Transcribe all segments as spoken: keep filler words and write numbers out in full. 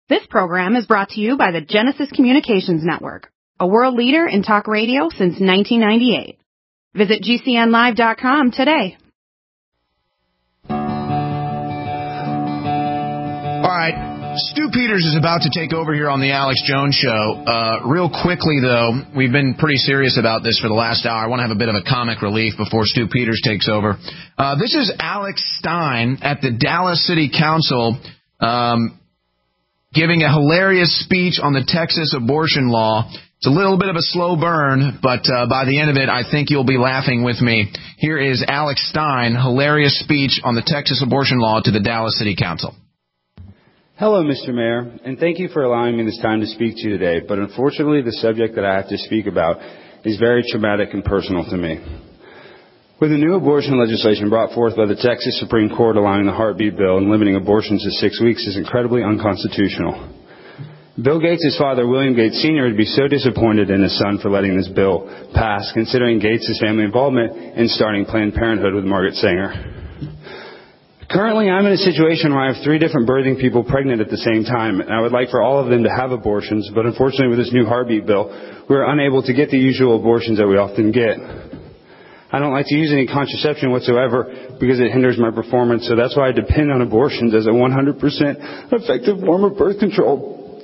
This program is brought to you by the Genesis Communications Network, a world leader in talk radio since nineteen ninety-eight. Visit G C N live dot com today. All right, Stu Peters is about to take over here on the Alex Jones Show. Uh, real quickly, though, we've been pretty serious about this for the last hour. I want to have a bit of a comic relief before Stu Peters takes over. Uh, this is Alex Stein at the Dallas City Council um, giving a hilarious speech on the Texas abortion law. It's a little bit of a slow burn, but uh, by the end of it, I think you'll be laughing with me. Here is Alex Stein, hilarious speech on the Texas abortion law to the Dallas City Council. Hello, Mister Mayor, and thank you for allowing me this time to speak to you today. But unfortunately, the subject that I have to speak about is very traumatic and personal to me. With the new abortion legislation brought forth by the Texas Supreme Court allowing the heartbeat bill and limiting abortions to six weeks is incredibly unconstitutional. Bill Gates' father, William Gates Senior, would be so disappointed in his son for letting this bill pass, considering Gates' family involvement in starting Planned Parenthood with Margaret Sanger. Currently, I'm in a situation where I have three different birthing people pregnant at the same time, and I would like for all of them to have abortions, but unfortunately with this new heartbeat bill, we're unable to get the usual abortions that we often get. I don't like to use any contraception whatsoever because it hinders my performance, so that's why I depend on abortions as a one hundred percent effective form of birth control.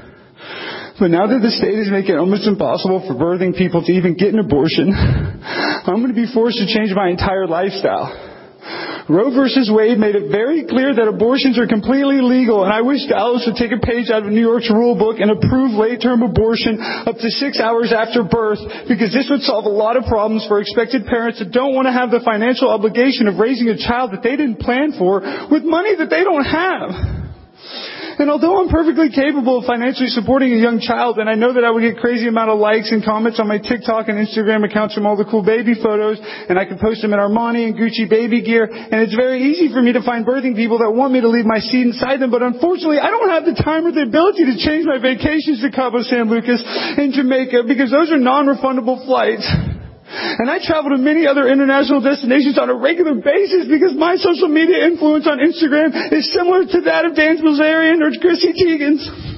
But now that the state is making it almost impossible for birthing people to even get an abortion, I'm going to be forced to change my entire lifestyle. Roe versus Wade made it very clear that abortions are completely legal, and I wish Dallas would take a page out of New York's rule book and approve late-term abortion up to six hours after birth, because this would solve a lot of problems for expected parents that don't want to have the financial obligation of raising a child that they didn't plan for with money that they don't have. And although I'm perfectly capable of financially supporting a young child, and I know that I would get crazy amount of likes and comments on my TikTok and Instagram accounts from all the cool baby photos, and I can post them in Armani and Gucci baby gear, and it's very easy for me to find birthing people that want me to leave my seed inside them, but unfortunately I don't have the time or the ability to change my vacations to Cabo San Lucas and Jamaica, because those are non-refundable flights. And I travel to many other international destinations on a regular basis because my social media influence on Instagram is similar to that of Dan Bilzerian or Chrissy Teigen's.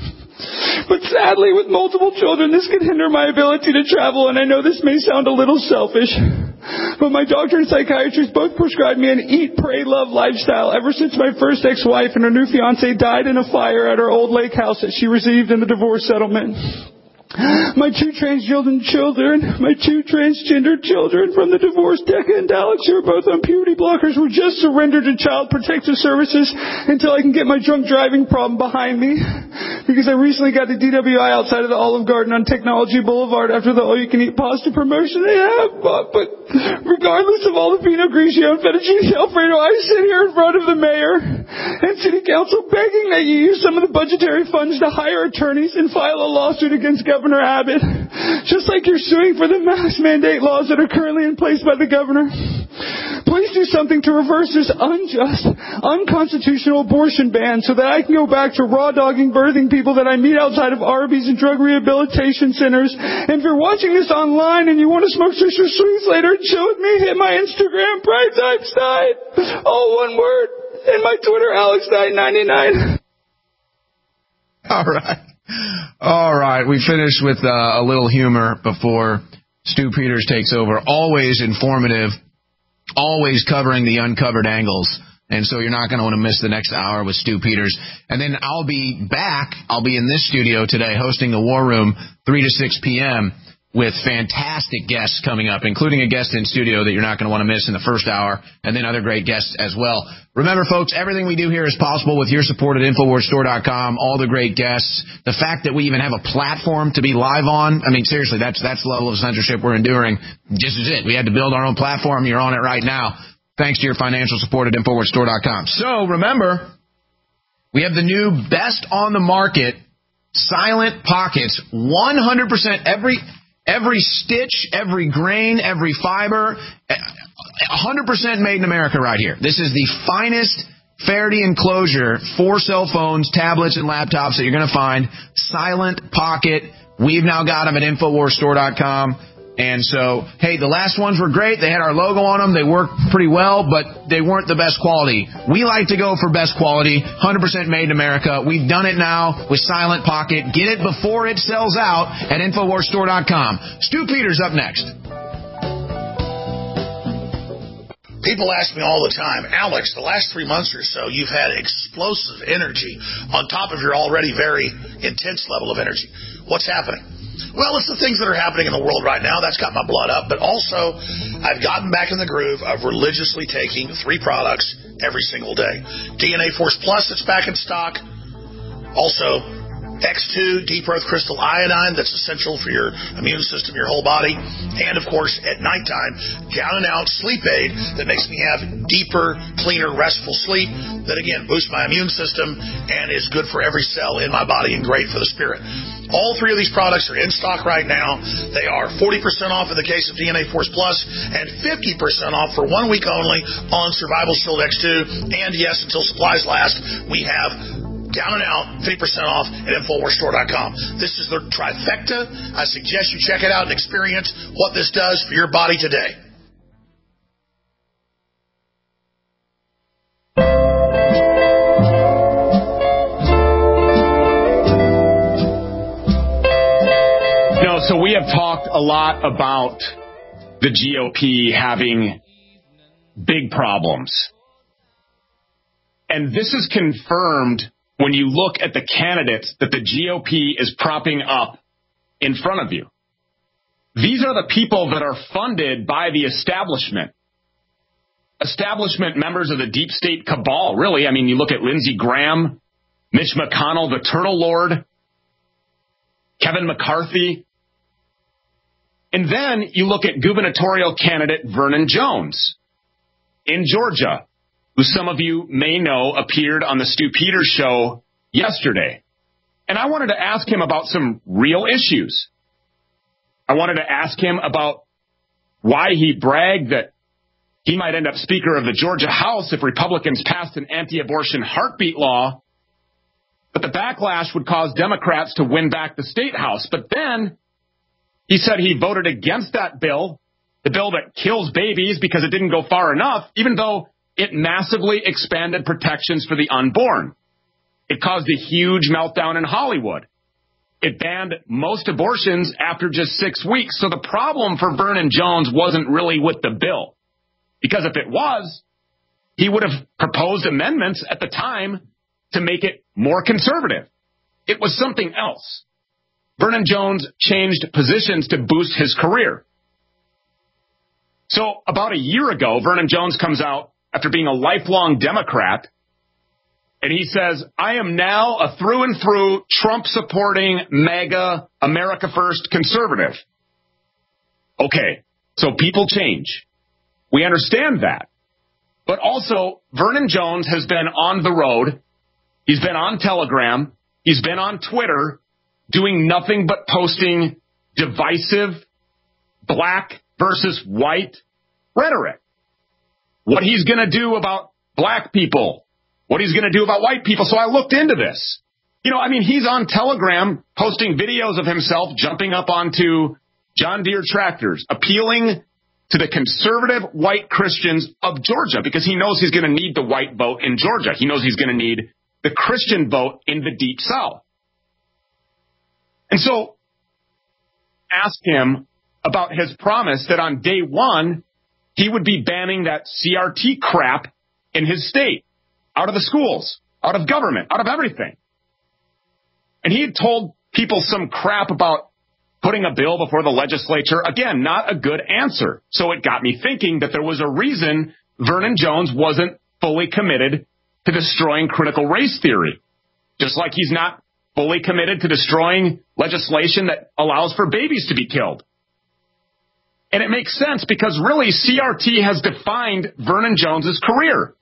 But sadly, with multiple children, this can hinder my ability to travel, and I know this may sound a little selfish, but my doctor and psychiatrist both prescribed me an eat, pray, love lifestyle ever since my first ex-wife and her new fiancé died in a fire at her old lake house that she received in the divorce settlement. My two transgender children, my two transgender children from the divorce, Decca and Alex, who are both on puberty blockers, were just surrendered to Child Protective Services until I can get my drunk driving problem behind me. Because I recently got a D W I outside of the Olive Garden on Technology Boulevard after the all-you-can-eat pasta promotion they have. But, but regardless of all the Pinot Grigio and fettuccine Alfredo, I sit here in front of the mayor and city council begging that you use some of the budgetary funds to hire attorneys and file a lawsuit against Governor Governor Abbott, just like you're suing for the mask mandate laws that are currently in place by the governor. Please do something to reverse this unjust, unconstitutional abortion ban so that I can go back to raw dogging birthing people that I meet outside of Arby's and drug rehabilitation centers. And if you're watching this online and you want to smoke Sister Sweets later and chill with me, hit my Instagram, Pride Time Stein, all one word, and my Twitter, Alex Stein ninety-nine. All right. All right, we finished with uh, a little humor before Stu Peters takes over. Always informative, always covering the uncovered angles. And so you're not going to want to miss the next hour with Stu Peters. And then I'll be back. I'll be in this studio today hosting the War Room three to six p.m. with fantastic guests coming up, including a guest in studio that you're not going to want to miss in the first hour, and then other great guests as well. Remember, folks, everything we do here is possible with your support at Infowars Store dot com, all the great guests, the fact that we even have a platform to be live on. I mean, seriously, that's that's the level of censorship we're enduring. This is it. We had to build our own platform. You're on it right now, thanks to your financial support at Infowars Store dot com. So, remember, we have the new best on the market, Silent Pockets, one hundred percent every... Every stitch, every grain, every fiber, one hundred percent made in America right here. This is the finest Faraday enclosure for cell phones, tablets, and laptops that you're going to find. Silent Pocket. We've now got them at Infowars Store dot com. And so, hey, the last ones were great. They had our logo on them. They worked pretty well, but they weren't the best quality. We like to go for best quality, one hundred percent made in America. We've done it now with Silent Pocket. Get it before it sells out at Infowars Store dot com. Stu Peters up next. People ask me all the time, Alex, the last three months or so, you've had explosive energy on top of your already very intense level of energy. What's happening? Well, it's the things that are happening in the world right now. That's got my blood up. But also, I've gotten back in the groove of religiously taking three products every single day. D N A Force Plus that's back in stock. Also, X two, Deep Earth Crystal Iodine, that's essential for your immune system, your whole body. And, of course, at nighttime, Down and Out Sleep Aid that makes me have deeper, cleaner, restful sleep that, again, boosts my immune system and is good for every cell in my body and great for the spirit. All three of these products are in stock right now. They are forty percent off in the case of D N A Force Plus and fifty percent off for one week only on Survival Shield X two. And, yes, until supplies last, we have Down and Out, fifty percent off at Infowars Store dot com. This is the trifecta. I suggest you check it out and experience what this does for your body today. You know, so we have talked a lot about the G O P having big problems. And this is confirmed when you look at the candidates that the G O P is propping up in front of you. These are the people that are funded by the establishment. Establishment members of the deep state cabal, really. I mean, you look at Lindsey Graham, Mitch McConnell, the Turtle Lord, Kevin McCarthy. And then you look at gubernatorial candidate Vernon Jones in Georgia, who some of you may know appeared on the Stu Peters show yesterday. And I wanted to ask him about some real issues. I wanted to ask him about why he bragged that he might end up Speaker of the Georgia House if Republicans passed an anti-abortion heartbeat law, but the backlash would cause Democrats to win back the state house. But then he said he voted against that bill, the bill that kills babies because it didn't go far enough, even though it massively expanded protections for the unborn. It caused a huge meltdown in Hollywood. It banned most abortions after just six weeks. So the problem for Vernon Jones wasn't really with the bill. Because if it was, he would have proposed amendments at the time to make it more conservative. It was something else. Vernon Jones changed positions to boost his career. So about a year ago, Vernon Jones comes out after being a lifelong Democrat, and he says, I am now a through and through Trump-supporting, MAGA, America First conservative. Okay, so people change. We understand that. But also, Vernon Jones has been on the road. He's been on Telegram. He's been on Twitter doing nothing but posting divisive black versus white rhetoric. What he's going to do about black people, what he's going to do about white people. So I looked into this. You know, I mean, he's on Telegram posting videos of himself jumping up onto John Deere tractors, appealing to the conservative white Christians of Georgia because he knows he's going to need the white vote in Georgia. He knows he's going to need the Christian vote in the Deep South. And so ask him about his promise that on day one, he would be banning that C R T crap in his state, out of the schools, out of government, out of everything. And he had told people some crap about putting a bill before the legislature. Again, not a good answer. So it got me thinking that there was a reason Vernon Jones wasn't fully committed to destroying critical race theory, just like he's not fully committed to destroying legislation that allows for babies to be killed. And it makes sense because really C R T has defined Vernon Jones's career.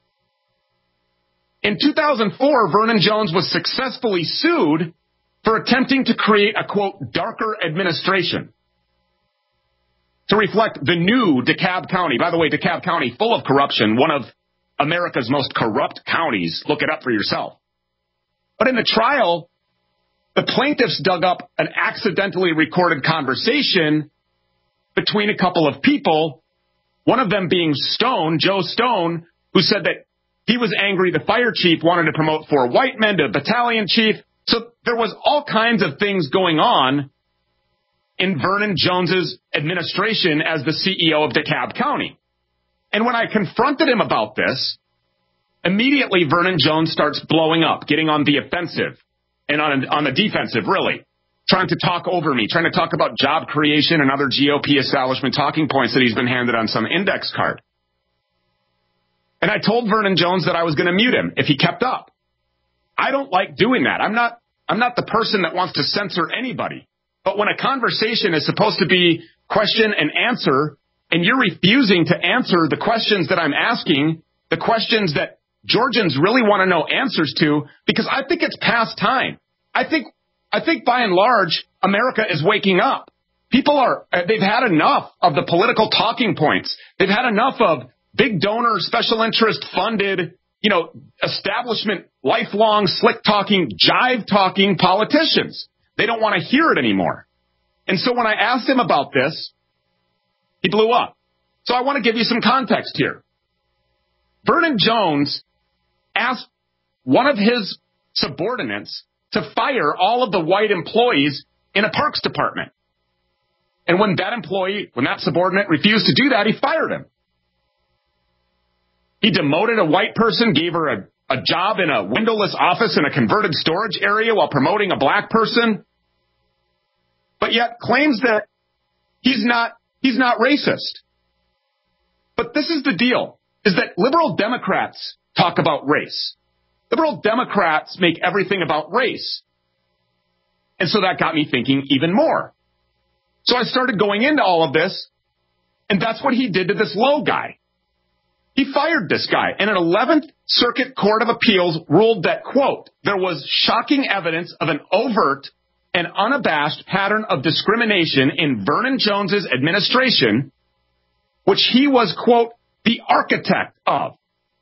In two thousand four, Vernon Jones was successfully sued for attempting to create a, quote, darker administration to reflect the new DeKalb County. By the way, DeKalb County, full of corruption, one of America's most corrupt counties. Look it up for yourself. But in the trial, the plaintiffs dug up an accidentally recorded conversation between a couple of people, one of them being Stone, Joe Stone, who said that he was angry the fire chief wanted to promote four white men to battalion chief. So there was all kinds of things going on in Vernon Jones's administration as the C E O of DeKalb County. And when I confronted him about this, immediately Vernon Jones starts blowing up, getting on the offensive and on, on the defensive, really, trying to talk over me, trying to talk about job creation and other G O P establishment talking points that he's been handed on some index card. And I told Vernon Jones that I was going to mute him if he kept up. I don't like doing that. I'm not, I'm not the person that wants to censor anybody. But when a conversation is supposed to be question and answer, and you're refusing to answer the questions that I'm asking, the questions that Georgians really want to know answers to, because I think it's past time. I think, I think by and large, America is waking up. People are, they've had enough of the political talking points. They've had enough of big donor, special interest funded, you know, establishment, lifelong, slick talking, jive talking politicians. They don't want to hear it anymore. And so when I asked him about this, he blew up. So I want to give you some context here. Vernon Jones asked one of his subordinates to fire all of the white employees in a parks department. And when that employee, when that subordinate refused to do that, he fired him. He demoted a white person, gave her a, a job in a windowless office in a converted storage area while promoting a black person, but yet claims that he's not, he's not racist. But this is the deal, is that liberal Democrats talk about race. Liberal Democrats make everything about race. And so that got me thinking even more. So I started going into all of this, and that's what he did to this Lowe guy. He fired this guy, and an eleventh Circuit Court of Appeals ruled that, quote, there was shocking evidence of an overt and unabashed pattern of discrimination in Vernon Jones's administration, which he was, quote, the architect of.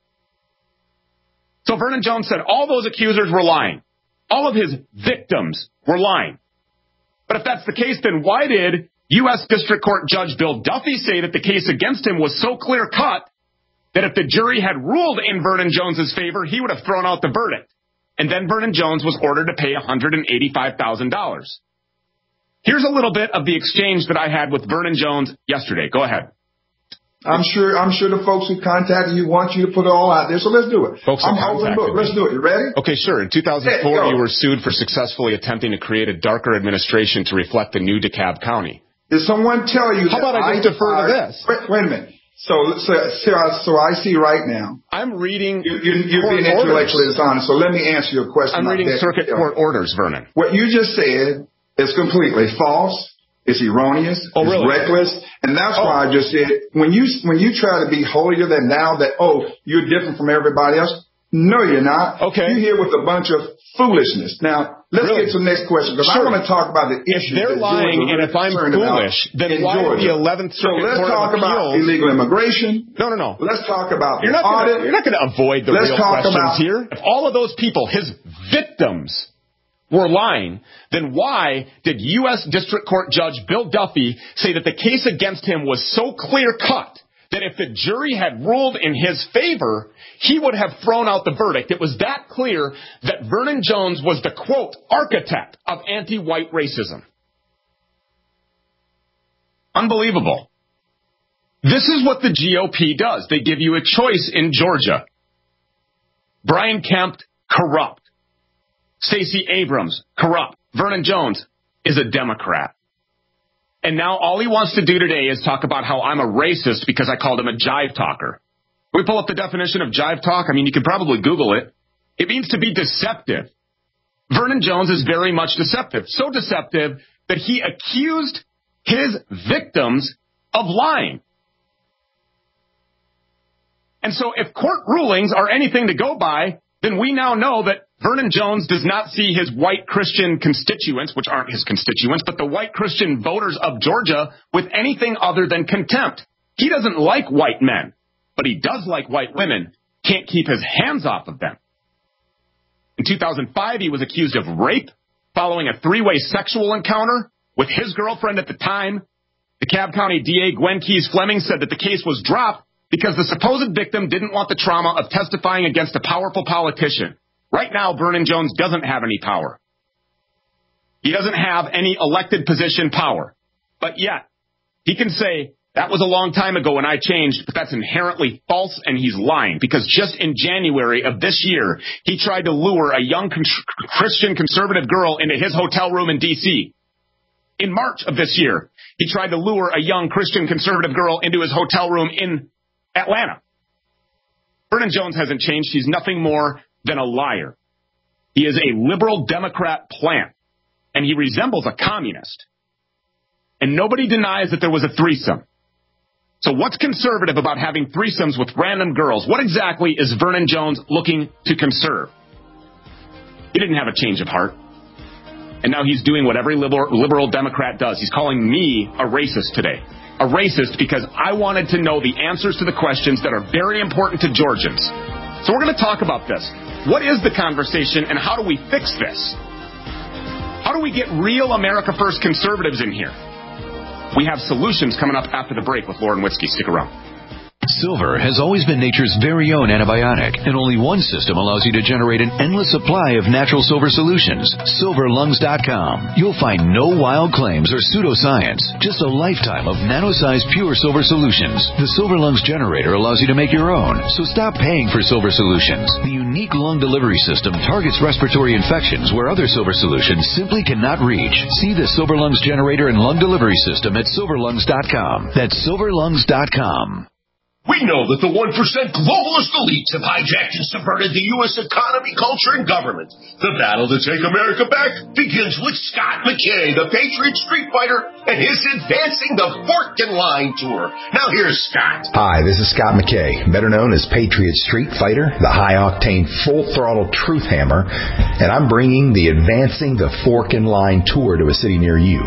So Vernon Jones said all those accusers were lying. All of his victims were lying. But if that's the case, then why did U S District Court Judge Bill Duffy say that the case against him was so clear-cut that if the jury had ruled in Vernon Jones's favor, he would have thrown out the verdict? And then Vernon Jones was ordered to pay one hundred eighty-five thousand dollars. Here's a little bit of the exchange that I had with Vernon Jones yesterday. Go ahead. I'm sure I'm sure the folks who contacted you want you to put it all out there, so let's do it. Folks I'm open book. Let's do it. You ready? Okay, sure. In two thousand four, hey, you were sued for successfully attempting to create a darker administration to reflect the new DeKalb County. Did someone tell you How that about I just defer to this? Wait, wait a minute. So, so, so, so I see right now. I'm reading. You, you, you're being intellectually dishonest. So let me answer your question. I'm reading circuit court orders, Vernon. What you just said is completely false. It's erroneous. Oh, it's really? reckless. And that's oh. why I just said, when you, when you try to be holier than thou, that, oh, you're different from everybody else. No, you're not. Okay. You're here with a bunch of foolishness. Now, let's really? get to the next question, because sure. I want to talk about the issue. If they're lying and if I'm foolish, then why would the eleventh Circuit Court of Appeals? So let's talk about illegal immigration. No, no, no. Let's talk about you're the not audit. Gonna, you're not going to avoid the let's real talk questions about, here. If all of those people, his victims, were lying, then why did U S District Court Judge Bill Duffy say that the case against him was so clear-cut that if the jury had ruled in his favor, he would have thrown out the verdict? It was that clear that Vernon Jones was the, quote, architect of anti-white racism. Unbelievable. This is what the G O P does. They give you a choice in Georgia. Brian Kemp, corrupt. Stacey Abrams, corrupt. Vernon Jones is a Democrat. And now all he wants to do today is talk about how I'm a racist because I called him a jive talker. Can we pull up the definition of jive talk? I mean, you could probably Google it. It means to be deceptive. Vernon Jones is very much deceptive. So deceptive that he accused his victims of lying. And so if court rulings are anything to go by, then we now know that Vernon Jones does not see his white Christian constituents, which aren't his constituents, but the white Christian voters of Georgia, with anything other than contempt. He doesn't like white men, but he does like white women. Can't keep his hands off of them. In two thousand five, he was accused of rape following a three-way sexual encounter with his girlfriend at the time, DeKalb County D A Gwen Keyes Fleming said that the case was dropped because the supposed victim didn't want the trauma of testifying against a powerful politician. Right now, Vernon Jones doesn't have any power. He doesn't have any elected position power. But yet, he can say, that was a long time ago when I changed, but that's inherently false, and he's lying. Because just in January of this year, he tried to lure a young con- Christian conservative girl into his hotel room in D C In March of this year, he tried to lure a young Christian conservative girl into his hotel room in Atlanta. Vernon Jones hasn't changed. He's nothing more than a liar. He is a liberal Democrat plant, and he resembles a communist. And nobody denies that there was a threesome. So what's conservative about having threesomes with random girls? What exactly is Vernon Jones looking to conserve? He didn't have a change of heart. And now he's doing what every liberal, liberal Democrat does. He's calling me a racist today. A racist because I wanted to know the answers to the questions that are very important to Georgians. So we're going to talk about this. What is the conversation and how do we fix this? How do we get real America First conservatives in here? We have solutions coming up after the break with Lauren Witzke. Stick around. Silver has always been nature's very own antibiotic, and only one system allows you to generate an endless supply of natural silver solutions. silver lungs dot com. You'll find no wild claims or pseudoscience, just a lifetime of nano-sized pure silver solutions. The Silver Lungs generator allows you to make your own, so stop paying for silver solutions. The unique lung delivery system targets respiratory infections where other silver solutions simply cannot reach. See the Silver Lungs generator and lung delivery system at silver lungs dot com. That's silver lungs dot com. We know that the one percent globalist elites have hijacked and subverted the U S economy, culture, and government. The battle to take America back begins with Scott McKay, the Patriot Street Fighter, and his Advancing the Fork and Line Tour. Now here's Scott. Hi, this is Scott McKay, better known as Patriot Street Fighter, the high-octane, full-throttle truth hammer, and I'm bringing the Advancing the Fork and Line Tour to a city near you.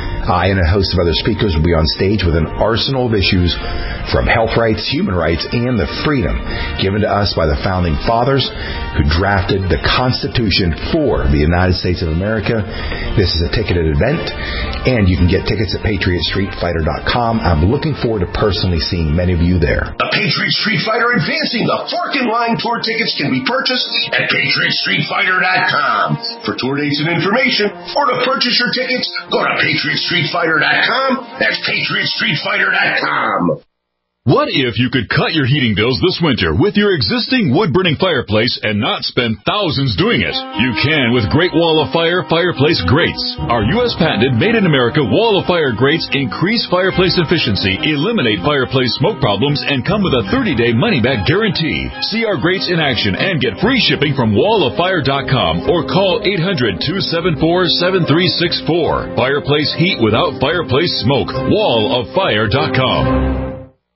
I and a host of other speakers will be on stage with an arsenal of issues from health rights, human rights, and the freedom given to us by the Founding Fathers who drafted the Constitution for the United States of America. This is a ticketed event, and you can get tickets at patriot street fighter dot com. I'm looking forward to personally seeing many of you there. The Patriot Street Fighter Advancing the Fork and Line Tour tickets can be purchased at patriot street fighter dot com. For tour dates and information, or to purchase your tickets, go to patriot street fighter dot com. That's patriot street fighter dot com. What if you could cut your heating bills this winter with your existing wood-burning fireplace and not spend thousands doing it? You can with Great Wall of Fire Fireplace Grates. Our U S patented made-in-America Wall of Fire grates increase fireplace efficiency, eliminate fireplace smoke problems, and come with a thirty-day money-back guarantee. See our grates in action and get free shipping from wall of fire dot com or call eight hundred, two seven four, seven three six four. Fireplace heat without fireplace smoke. wall of fire dot com.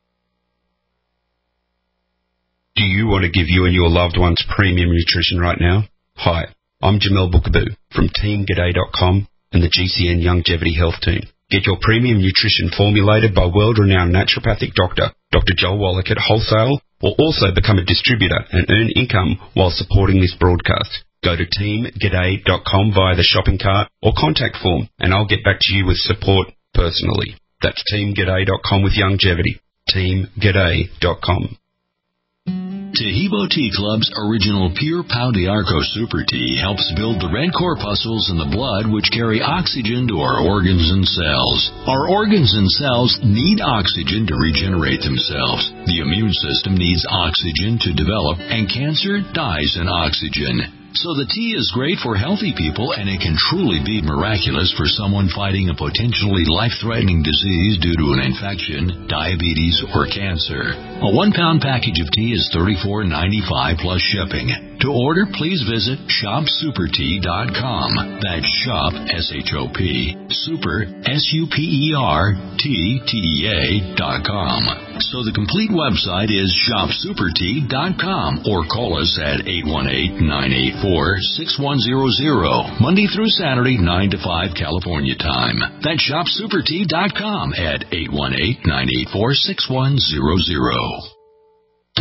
Do you want to give you and your loved ones premium nutrition right now? Hi, I'm Jamel Bookaboo from team g'day dot com and the G C N Longevity Health Team. Get your premium nutrition formulated by world-renowned naturopathic doctor, Doctor Joel Wallach at Wholesale, or also become a distributor and earn income while supporting this broadcast. Go to team g'day dot com via the shopping cart or contact form, and I'll get back to you with support personally. That's team g'day dot com with longevity. team g'day dot com. Tahibo Tea Club's original Pure Pau d'Arco Super Tea helps build the red corpuscles in the blood which carry oxygen to our organs and cells. Our organs and cells need oxygen to regenerate themselves. The immune system needs oxygen to develop, and cancer dies in oxygen. So the tea is great for healthy people, and it can truly be miraculous for someone fighting a potentially life-threatening disease due to an infection, diabetes, or cancer. A one-pound package of tea is thirty-four ninety-five plus shipping. To order, please visit shop super tea dot com. That's shop, S H O P, super, S U P E R, T, T E A dot com. So the complete website is shop super tea dot com, or call us at eight one eight, nine eight four, six one zero zero, Monday through Saturday, nine to five California time. That's shop super tea dot com at eight one eight, nine eight four, six one zero zero.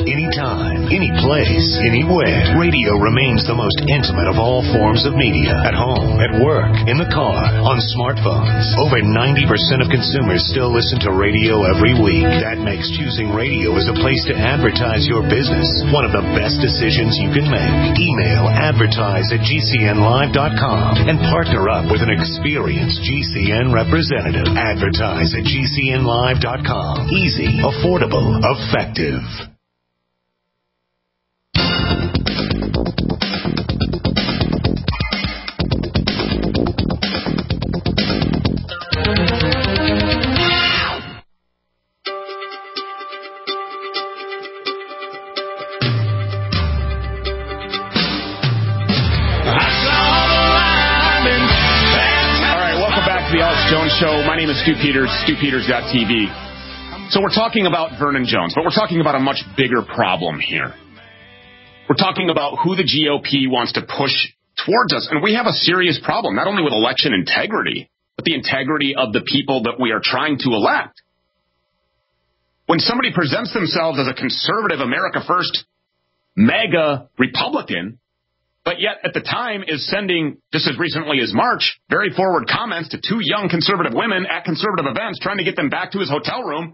anytime, any place, anywhere. Radio remains the most intimate of all forms of media. At home, at work, in the car, on smartphones. Over ninety percent of consumers still listen to radio every week. That makes choosing radio as a place to advertise your business one of the best decisions you can make. Email advertise at G C N live dot com and partner up with an experienced G C N representative. Advertise at G C N live dot com. Easy, affordable, effective. Show. My name is Stu Peters, Stu Peters dot T V. So we're talking about Vernon Jones, but we're talking about a much bigger problem here. We're talking about who the G O P wants to push towards us, and we have a serious problem, not only with election integrity, but the integrity of the people that we are trying to elect. When somebody presents themselves as a conservative, America First, MAGA Republican, but yet at the time is sending, just as recently as March, very forward comments to two young conservative women at conservative events trying to get them back to his hotel room.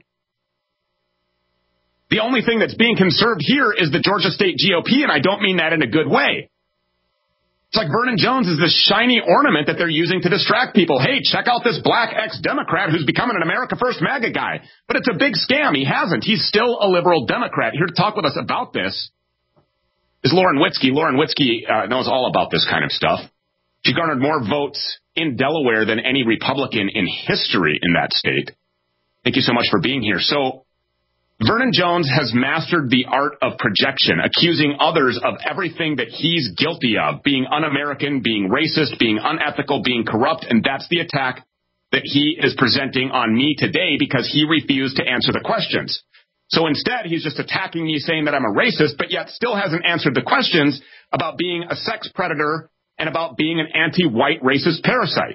The only thing that's being conserved here is the Georgia State G O P, and I don't mean that in a good way. It's like Vernon Jones is this shiny ornament that they're using to distract people. Hey, check out this black ex-Democrat who's becoming an America First MAGA guy. But it's a big scam. He hasn't. He's still a liberal Democrat. Here to talk with us about this is Lauren Witzke. Lauren Witzke uh, knows all about this kind of stuff. She garnered more votes in Delaware than any Republican in history in that state. Thank you so much for being here. So Vernon Jones has mastered the art of projection, accusing others of everything that he's guilty of, being un-American, being racist, being unethical, being corrupt, and that's the attack that he is presenting on me today because he refused to answer the questions. So instead, he's just attacking me, saying that I'm a racist, but yet still hasn't answered the questions about being a sex predator and about being an anti-white racist parasite.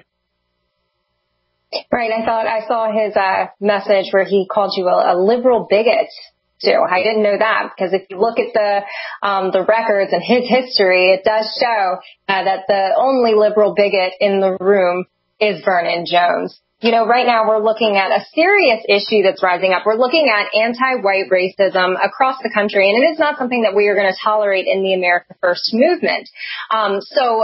Right. I thought I saw his uh, message where he called you a, a liberal bigot, too. I didn't know that because if you look at the um, the records and his history, it does show uh, that the only liberal bigot in the room is Vernon Jones. You know, right now we're looking at a serious issue that's rising up. We're looking at anti-white racism across the country, and it is not something that we are going to tolerate in the America First movement. Um, so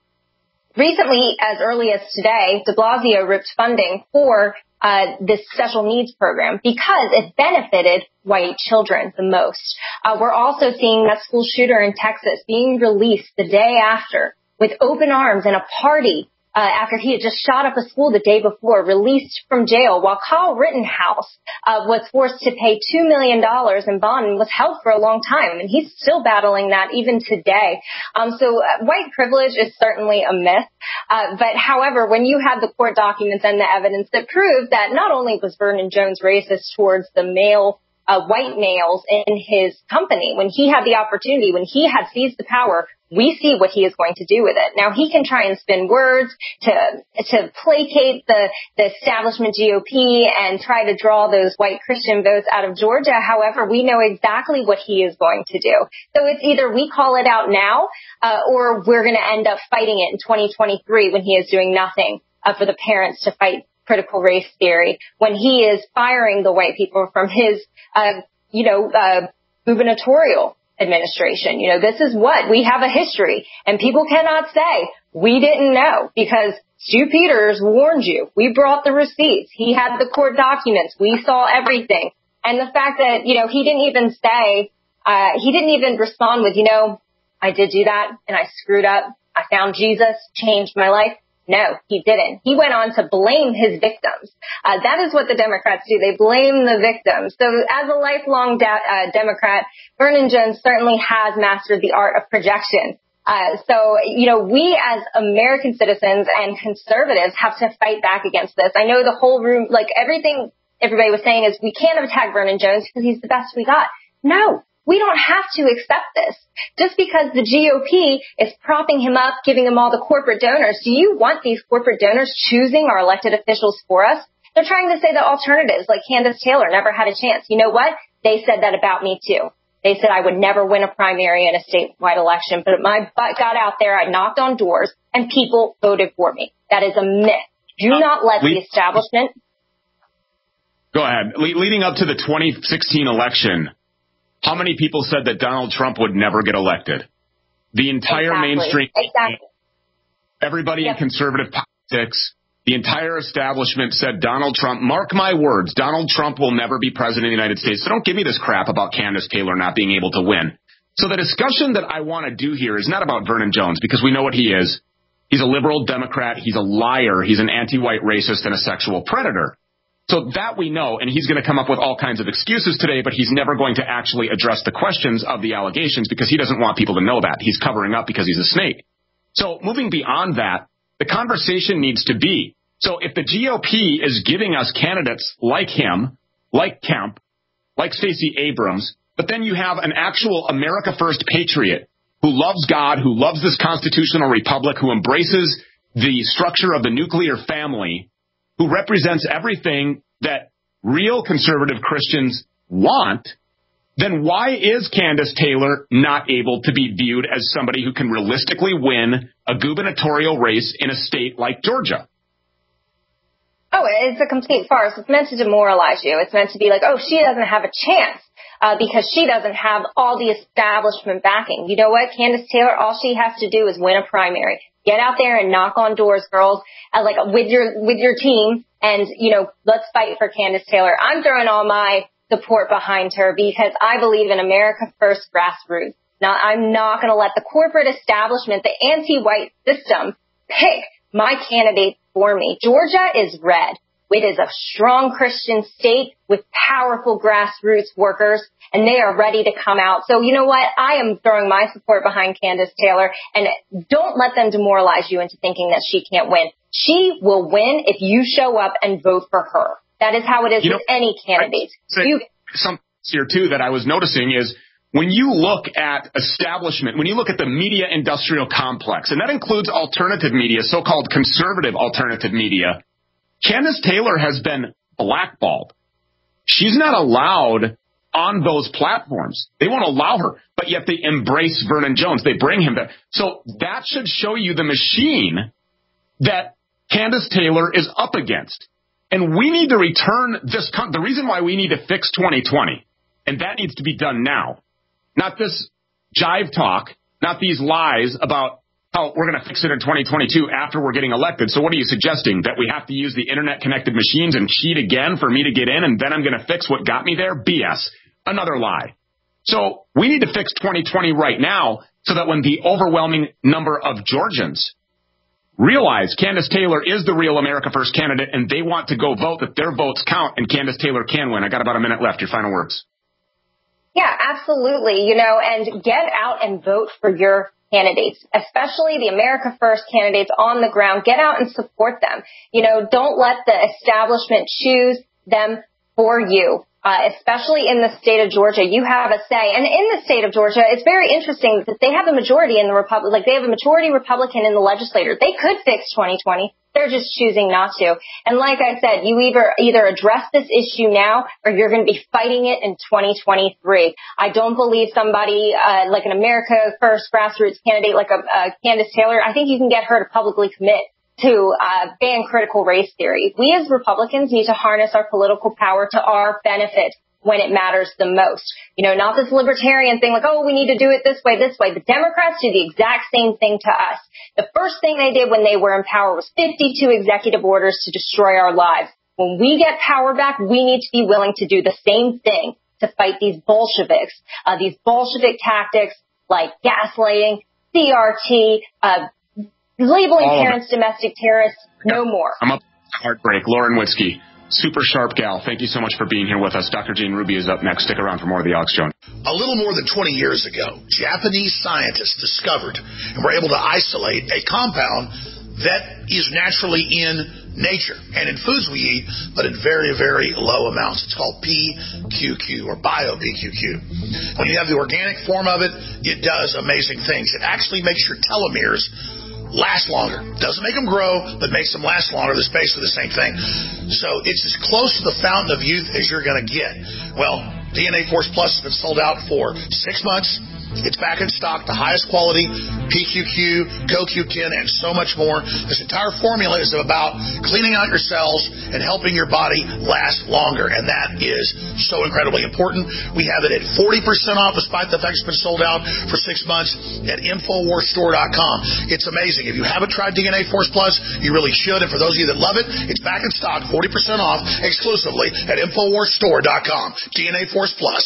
recently, as early as today, de Blasio ripped funding for uh, this special needs program because it benefited white children the most. Uh, we're also seeing that school shooter in Texas being released the day after with open arms and a party Uh, after he had just shot up a school the day before, released from jail, while Kyle Rittenhouse uh, was forced to pay two million dollars in bond and was held for a long time. And he's still battling that even today. Um, so uh, white privilege is certainly a myth. Uh, but however, when you have the court documents and the evidence that prove that not only was Vernon Jones racist towards the male uh, white males in his company, when he had the opportunity, when he had seized the power, we see what he is going to do with it. Now, he can try and spin words to to placate the, the establishment G O P and try to draw those white Christian votes out of Georgia. However, we know exactly what he is going to do. So it's either we call it out now uh, or we're going to end up fighting it in twenty twenty-three when he is doing nothing uh, for the parents to fight critical race theory, when he is firing the white people from his, uh, you know, uh, gubernatorial administration. You know, this is what we have a history, and people cannot say we didn't know because Stu Peters warned you. We brought the receipts. He had the court documents. We saw everything. And the fact that, you know, he didn't even say, uh, he didn't even respond with, you know, I did do that and I screwed up. I found Jesus, changed my life. No, he didn't. He went on to blame his victims. Uh, that is what the Democrats do. They blame the victims. So as a lifelong de- uh, Democrat, Vernon Jones certainly has mastered the art of projection. Uh, so, you know, we as American citizens and conservatives have to fight back against this. I know the whole room, like everything everybody was saying is we can't attack Vernon Jones because he's the best we got. No. We don't have to accept this. Just because the G O P is propping him up, giving him all the corporate donors, do you want these corporate donors choosing our elected officials for us? They're trying to say that alternatives like Candace Taylor never had a chance. You know what? They said that about me too. They said I would never win a primary in a statewide election, but my butt got out there, I knocked on doors, and people voted for me. That is a myth. Do not let the establishment... Go ahead. Le- leading up to the twenty sixteen election, how many people said that Donald Trump would never get elected? The entire exactly. mainstream... Exactly. Everybody yep. in conservative politics... The entire establishment said Donald Trump, mark my words, Donald Trump will never be president of the United States. So don't give me this crap about Candace Taylor not being able to win. So the discussion that I want to do here is not about Vernon Jones, because we know what he is. He's a liberal Democrat. He's a liar. He's an anti-white racist and a sexual predator. So that we know, and he's going to come up with all kinds of excuses today, but he's never going to actually address the questions of the allegations because he doesn't want people to know that. He's covering up because he's a snake. So moving beyond that, the conversation needs to be, so if the G O P is giving us candidates like him, like Kemp, like Stacey Abrams, but then you have an actual America First patriot who loves God, who loves this constitutional republic, who embraces the structure of the nuclear family, who represents everything that real conservative Christians want, then why is Candace Taylor not able to be viewed as somebody who can realistically win a gubernatorial race in a state like Georgia? Oh, it's a complete farce. It's meant to demoralize you. It's meant to be like, oh, she doesn't have a chance uh, because she doesn't have all the establishment backing. You know what? Candace Taylor, all she has to do is win a primary. Get out there and knock on doors, girls, uh, like with your with your team, and, you know, let's fight for Candace Taylor. I'm throwing all my support behind her because I believe in America First grassroots. Now, I'm not going to let the corporate establishment, the anti-white system, pick my candidate for me. Georgia is red. It is a strong Christian state with powerful grassroots workers, and they are ready to come out. So you know what? I am throwing my support behind Candace Taylor, and don't let them demoralize you into thinking that she can't win. She will win if you show up and vote for her. That is how it is you with know, any candidate. You, something here, too, that I was noticing is when you look at establishment, when you look at the media industrial complex, and that includes alternative media, so-called conservative alternative media, Candace Taylor has been blackballed. She's not allowed on those platforms. They won't allow her, but yet they embrace Vernon Jones. They bring him there. So that should show you the machine that Candace Taylor is up against. And we need to return this. Con- the reason why we need to fix twenty twenty, and that needs to be done now, not this jive talk, not these lies about how we're going to fix it in twenty twenty-two after we're getting elected. So what are you suggesting? That we have to use the internet-connected machines and cheat again for me to get in, and then I'm going to fix what got me there? B S. Another lie. So we need to fix twenty twenty right now so that when the overwhelming number of Georgians realize Candace Taylor is the real America First candidate and they want to go vote, that their votes count and Candace Taylor can win. I got about a minute left. Your final words. Yeah, absolutely. You know, and get out and vote for your candidates, especially the America First candidates on the ground. Get out and support them. You know, don't let the establishment choose them for you. Uh, especially in the state of Georgia, you have a say. And in the state of Georgia, it's very interesting that they have a majority in the Republic, like they have a majority Republican in the legislature. They could fix twenty twenty. They're just choosing not to. And like I said, you either, either address this issue now or you're going to be fighting it in twenty twenty-three. I don't believe somebody, uh, like an America First grassroots candidate like a, a Candace Taylor, I think you can get her to publicly commit to uh, ban critical race theory. We as Republicans need to harness our political power to our benefit when it matters the most. You know, not this libertarian thing like, oh, we need to do it this way, this way. The Democrats do the exact same thing to us. The first thing they did when they were in power was fifty-two executive orders to destroy our lives. When we get power back, we need to be willing to do the same thing to fight these Bolsheviks, uh, these Bolshevik tactics like gaslighting, C R T, uh, labeling All parents domestic terrorists, no more. I'm up heartbreak. Lauren Witzke, super sharp gal. Thank you so much for being here with us. Doctor Jane Ruby is up next. Stick around for more of the Alex Jones. A little more than twenty years ago, Japanese scientists discovered and were able to isolate a compound that is naturally in nature and in foods we eat, but in very, very low amounts. It's called P Q Q or bio-P Q Q. When you have the organic form of it, it does amazing things. It actually makes your telomeres last longer. Doesn't make them grow, but makes them last longer. That's basically the same thing. So it's as close to the fountain of youth as you're going to get. Well, D N A Force Plus has been sold out for six months. It's back in stock, the highest quality, P Q Q, Co Q ten, and so much more. This entire formula is about cleaning out your cells and helping your body last longer, and that is so incredibly important. We have it at forty percent off, despite the fact it's been sold out for six months at Infowars Store dot com. It's amazing. If you haven't tried D N A Force Plus, you really should, and for those of you that love it, it's back in stock, forty percent off, exclusively at Infowars Store dot com. D N A Force Plus.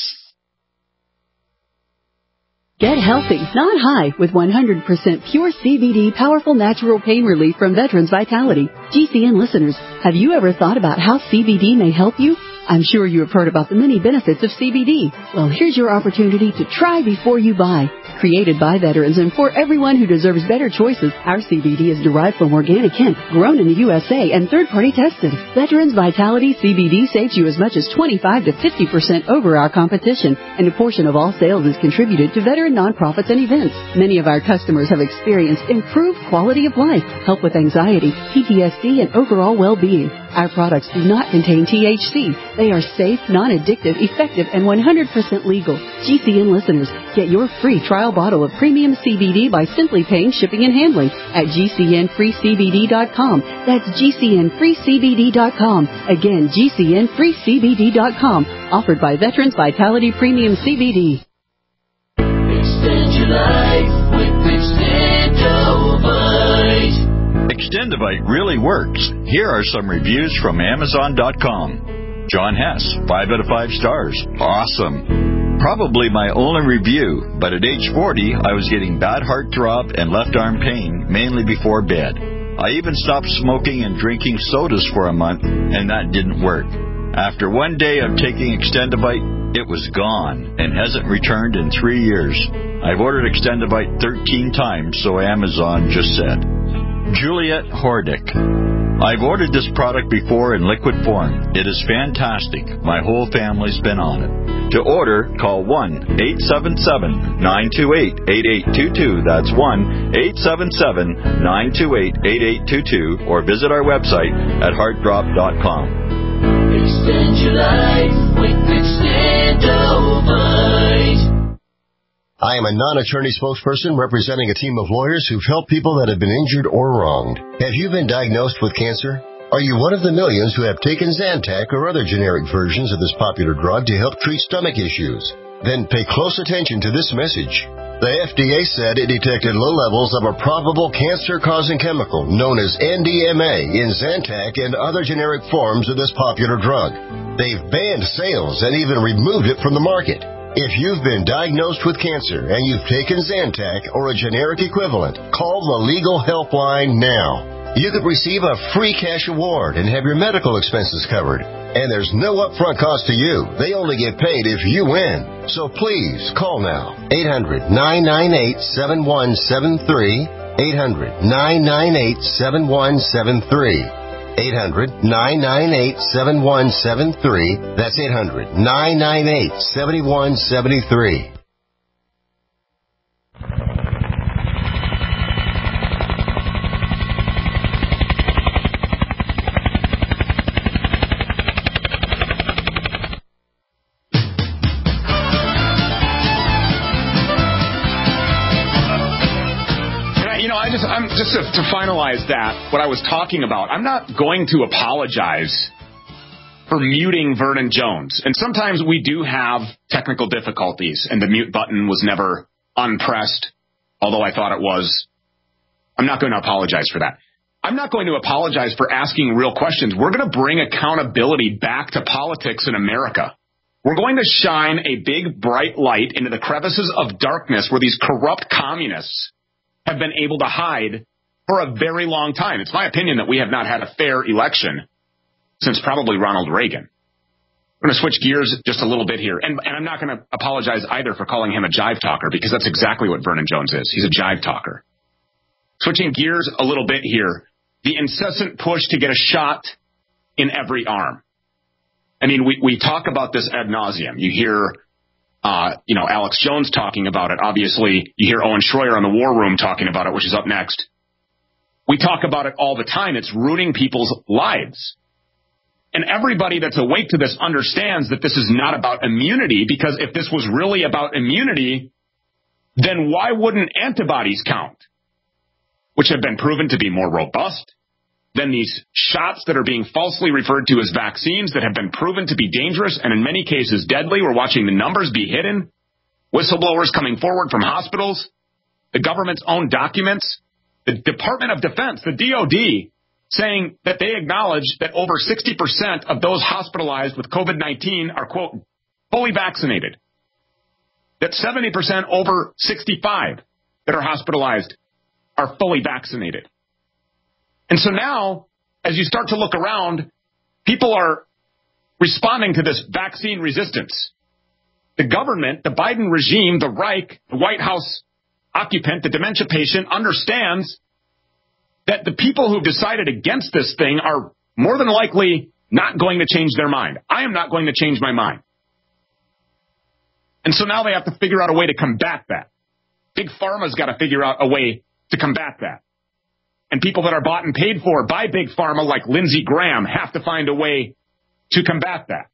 Get healthy, not high, with one hundred percent pure C B D powerful natural pain relief from Veterans Vitality. G C N listeners, have you ever thought about how C B D may help you? I'm sure you have heard about the many benefits of C B D. Well, here's your opportunity to try before you buy. Created by veterans and for everyone who deserves better choices, our C B D is derived from organic hemp, grown in the U S A, and third-party tested. Veterans Vitality C B D saves you as much as twenty-five to fifty percent over our competition, and a portion of all sales is contributed to veteran nonprofits and events. Many of our customers have experienced improved quality of life, help with anxiety, P T S D, and overall well-being. Our products do not contain T H C. They are safe, non-addictive, effective, and one hundred percent legal. G C N listeners, get your free trial bottle of premium C B D by simply paying shipping and handling at G C N free C B D dot com. That's G C N free C B D dot com. Again, G C N free C B D dot com. Offered by Veterans Vitality Premium C B D. Extend your life with Extendovite. Extendovite really works. Here are some reviews from Amazon dot com. John Hess, five out of five stars. Awesome. Probably my only review, but at age forty, I was getting bad heart throb and left arm pain, mainly before bed. I even stopped smoking and drinking sodas for a month, and that didn't work. After one day of taking Extendovite, it was gone and hasn't returned in three years. I've ordered Extendovite thirteen times, so Amazon just said. Juliet Hordick. I've ordered this product before in liquid form. It is fantastic. My whole family's been on it. To order, call one eight seven seven, nine two eight, eight eight two two. That's one eight seven seven, nine two eight, eight eight two two, or visit our website at heart drop dot com. Extend your life with Extendovite. I am a non-attorney spokesperson representing a team of lawyers who've helped people that have been injured or wronged. Have you been diagnosed with cancer? Are you one of the millions who have taken Zantac or other generic versions of this popular drug to help treat stomach issues? Then pay close attention to this message. The F D A said it detected low levels of a probable cancer-causing chemical known as N D M A in Zantac and other generic forms of this popular drug. They've banned sales and even removed it from the market. If you've been diagnosed with cancer and you've taken Zantac or a generic equivalent, call the Legal Helpline now. You could receive a free cash award and have your medical expenses covered. And there's no upfront cost to you. They only get paid if you win. So please call now. eight hundred, nine nine eight, seven one seven three. eight hundred, nine nine eight, seven one seven three. eight hundred, nine nine eight, seven one seven three. That's eight hundred, nine nine eight, seven one seven three. I'm just to, to finalize that, what I was talking about, I'm not going to apologize for muting Vernon Jones. And sometimes we do have technical difficulties, and the mute button was never unpressed, although I thought it was. I'm not going to apologize for that. I'm not going to apologize for asking real questions. We're going to bring accountability back to politics in America. We're going to shine a big, bright light into the crevices of darkness where these corrupt communists have been able to hide for a very long time. It's my opinion that we have not had a fair election since probably Ronald Reagan. I'm going to switch gears just a little bit here. And, and I'm not going to apologize either for calling him a jive talker, because that's exactly what Vernon Jones is. He's a jive talker. Switching gears a little bit here. The incessant push to get a shot in every arm. I mean, we, we talk about this ad nauseum. You hear Uh, you know, Alex Jones talking about it. Obviously, you hear Owen Schroyer on the War Room talking about it, which is up next. We talk about it all the time. It's ruining people's lives. And everybody that's awake to this understands that this is not about immunity, because if this was really about immunity, then why wouldn't antibodies count, which have been proven to be more robust than these shots that are being falsely referred to as vaccines that have been proven to be dangerous and in many cases deadly? We're watching the numbers be hidden. Whistleblowers coming forward from hospitals, the government's own documents, the Department of Defense, the D O D, saying that they acknowledge that over sixty percent of those hospitalized with COVID nineteen are, quote, fully vaccinated. That seventy percent over sixty-five that are hospitalized are fully vaccinated. And so now, as you start to look around, people are responding to this vaccine resistance. The government, the Biden regime, the Reich, the White House occupant, the dementia patient, understands that the people who've decided against this thing are more than likely not going to change their mind. I am not going to change my mind. And so now they have to figure out a way to combat that. Big Pharma's got to figure out a way to combat that. And people that are bought and paid for by Big Pharma, like Lindsey Graham, have to find a way to combat that.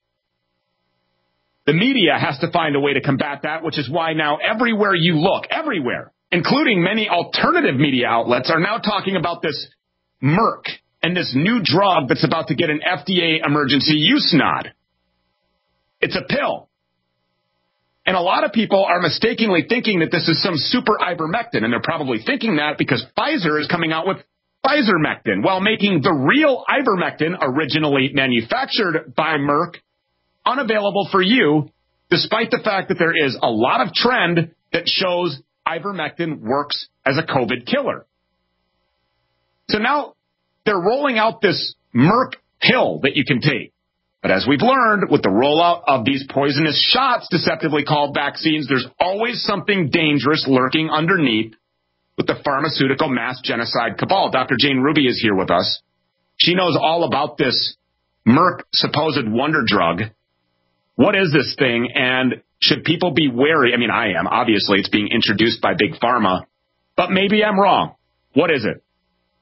The media has to find a way to combat that, which is why now everywhere you look, everywhere, including many alternative media outlets, are now talking about this Merck and this new drug that's about to get an F D A emergency use nod. It's a pill. And a lot of people are mistakenly thinking that this is some super ivermectin, and they're probably thinking that because Pfizer is coming out with Pfizermectin, while making the real ivermectin, originally manufactured by Merck, unavailable for you, despite the fact that there is a lot of trend that shows ivermectin works as a COVID killer. So now they're rolling out this Merck pill that you can take. But as we've learned with the rollout of these poisonous shots, deceptively called vaccines, there's always something dangerous lurking underneath with the pharmaceutical mass genocide cabal. Doctor Jane Ruby is here with us. She knows all about this Merck supposed wonder drug. What is this thing, and should people be wary? I mean, I am. Obviously, it's being introduced by Big Pharma, but maybe I'm wrong. What is it?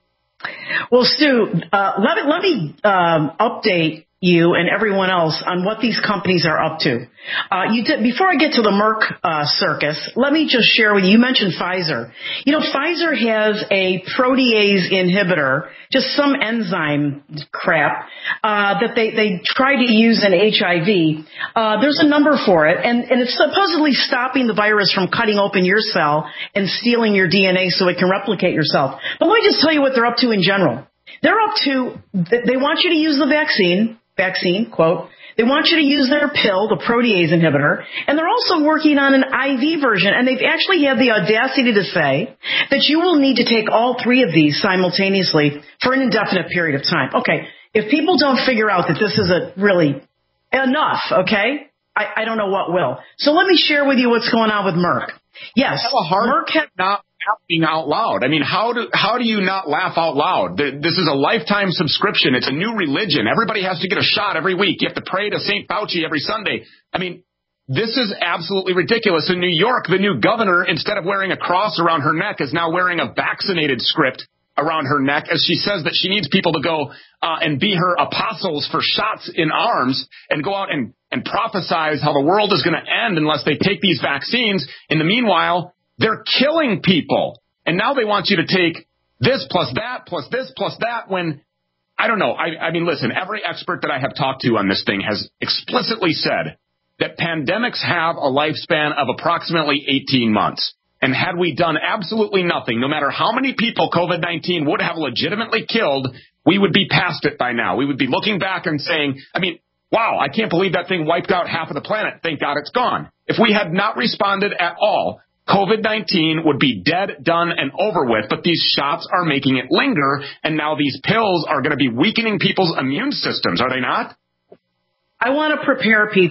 Well, Stu, uh, let, let me um, update you and everyone else on what these companies are up to. Uh, you did, before I get to the Merck uh, circus, let me just share with you, you mentioned Pfizer. You know, Pfizer has a protease inhibitor, just some enzyme crap, uh, that they, they try to use in H I V. Uh, there's a number for it, and, and it's supposedly stopping the virus from cutting open your cell and stealing your D N A so it can replicate yourself. But let me just tell you what they're up to in general. They're up to, they want you to use the vaccine, vaccine, quote, they want you to use their pill, the protease inhibitor, and they're also working on an I V version, and they've actually had the audacity to say that you will need to take all three of these simultaneously for an indefinite period of time. Okay, if people don't figure out that this isn't really enough, okay, I, I don't know what will. So let me share with you what's going on with Merck. Yes, Merck has not laughing out loud. I mean, how do how do you not laugh out loud? This is a lifetime subscription. It's a new religion. Everybody has to get a shot every week. You have to pray to Saint Fauci every Sunday. I mean, this is absolutely ridiculous. In New York, the new governor, instead of wearing a cross around her neck, is now wearing a vaccinated script around her neck as she says that she needs people to go uh, and be her apostles for shots in arms and go out and, and prophesize how the world is going to end unless they take these vaccines. In the meanwhile, they're killing people. And now they want you to take this plus that plus this plus that when, I don't know. I, I mean, listen, every expert that I have talked to on this thing has explicitly said that pandemics have a lifespan of approximately eighteen months. And had we done absolutely nothing, no matter how many people COVID nineteen would have legitimately killed, we would be past it by now. We would be looking back and saying, I mean, wow, I can't believe that thing wiped out half of the planet. Thank God it's gone. If we had not responded at all, COVID nineteen would be dead, done, and over with, but these shots are making it linger, and now these pills are going to be weakening people's immune systems, are they not? I want to prepare people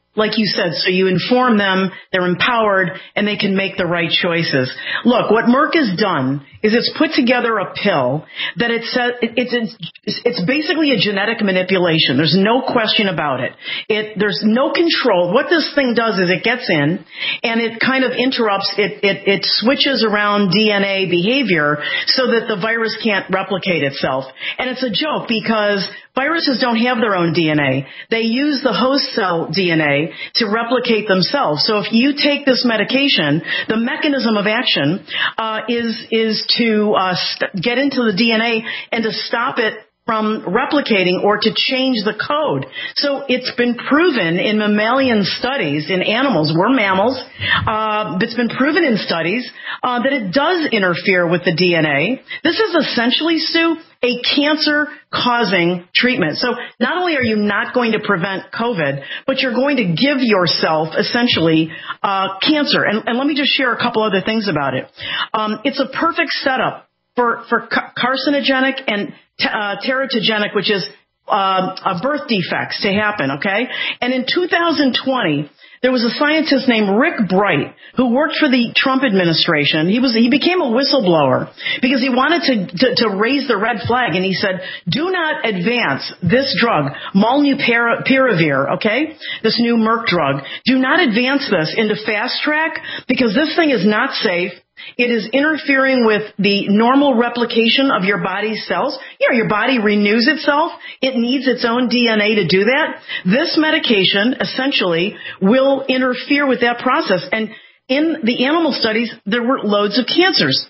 like you said, so you inform them, they're empowered, and they can make the right choices. Look, what Merck has done is it's put together a pill that it says it's it's it's basically a genetic manipulation. There's no question about it. It there's no control. What this thing does is it gets in and it kind of interrupts. It it it switches around D N A behavior so that the virus can't replicate itself. And it's a joke because viruses don't have their own D N A. They use the host cell D N A to replicate themselves. So if you take this medication, the mechanism of action uh, is is to uh, st- get into the D N A and to stop it from replicating or to change the code. So it's been proven in mammalian studies in animals, we're mammals, uh, it's been proven in studies uh, that it does interfere with the D N A. This is essentially, Stu, a cancer-causing treatment. So not only are you not going to prevent COVID, but you're going to give yourself essentially uh, cancer. And, and let me just share a couple other things about it. Um, it's a perfect setup for, for ca- carcinogenic and uh, teratogenic, which is uh, a birth defects to happen, okay? And in two thousand twenty, there was a scientist named Rick Bright who worked for the Trump administration. He was he became a whistleblower because he wanted to, to, to raise the red flag, and he said, do not advance this drug, molnupiravir, okay, this new Merck drug. Do not advance this into fast track because this thing is not safe. It is interfering with the normal replication of your body's cells. You know, your body renews itself. It needs its own D N A to do that. This medication essentially will interfere with that process. And in the animal studies, there were loads of cancers.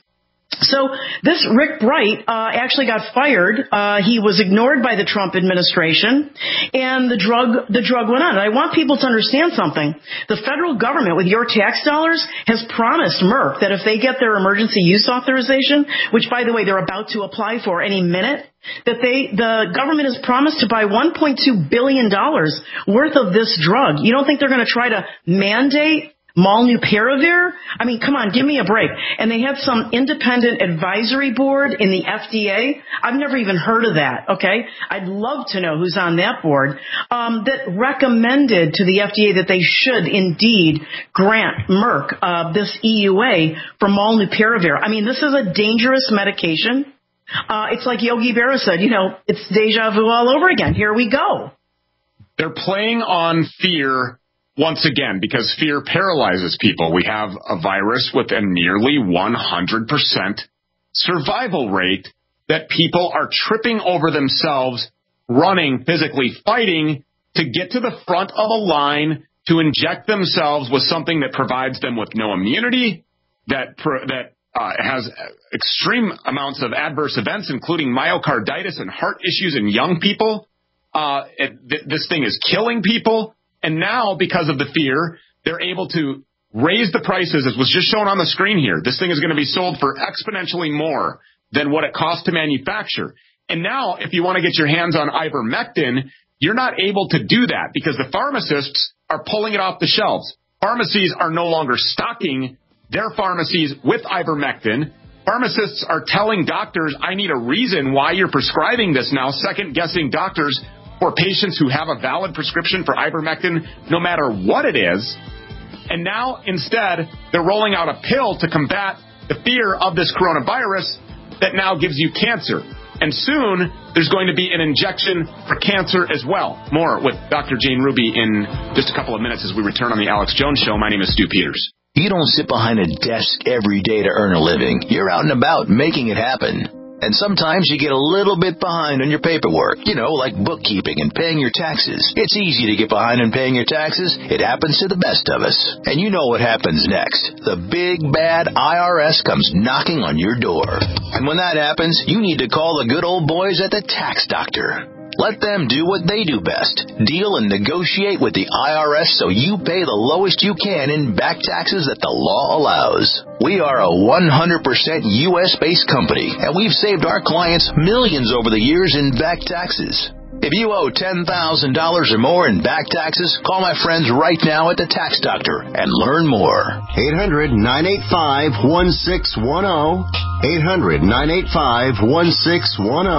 So this Rick Bright uh, actually got fired. Uh, he was ignored by the Trump administration, and the drug the drug went on. And I want people to understand something. The federal government, with your tax dollars, has promised Merck that if they get their emergency use authorization, which, by the way, they're about to apply for any minute, that they the government has promised to buy one point two billion dollars worth of this drug. You don't think they're going to try to mandate molnupiravir? I mean, come on, give me a break. And they had some independent advisory board in the F D A. I've never even heard of that, okay? I'd love to know who's on that board, um, that recommended to the F D A that they should indeed grant Merck uh, this E U A for molnupiravir. I mean, this is a dangerous medication. Uh, it's like Yogi Berra said, you know, it's deja vu all over again. Here we go. They're playing on fear once again, because fear paralyzes people. We have a virus with a nearly one hundred percent survival rate that people are tripping over themselves, running, physically fighting to get to the front of a line to inject themselves with something that provides them with no immunity, that that uh, has extreme amounts of adverse events, including myocarditis and heart issues in young people. Uh, it, th- this thing is killing people. And now, because of the fear, they're able to raise the prices, as was just shown on the screen here. This thing is going to be sold for exponentially more than what it costs to manufacture. And now, if you want to get your hands on ivermectin, you're not able to do that because the pharmacists are pulling it off the shelves. Pharmacies are no longer stocking their pharmacies with ivermectin. Pharmacists are telling doctors, I need a reason why you're prescribing this now, second-guessing doctors for patients who have a valid prescription for ivermectin, no matter what it is. And now, instead, they're rolling out a pill to combat the fear of this coronavirus that now gives you cancer. And soon, there's going to be an injection for cancer as well. More with Doctor Jane Ruby in just a couple of minutes as we return on the Alex Jones Show. My name is Stu Peters. You don't sit behind a desk every day to earn a living. You're out and about making it happen. And sometimes you get a little bit behind on your paperwork, you know, like bookkeeping and paying your taxes. It's easy to get behind on paying your taxes. It happens to the best of us. And you know what happens next. The big, bad I R S comes knocking on your door. And when that happens, you need to call the good old boys at the Tax Doctor. Let them do what they do best. Deal and negotiate with the I R S so you pay the lowest you can in back taxes that the law allows. We are a one hundred percent U S-based company, and we've saved our clients millions over the years in back taxes. If you owe ten thousand dollars or more in back taxes, call my friends right now at the Tax Doctor and learn more. eight hundred, nine eight five, one six one zero. eight hundred, nine eight five, one six one zero.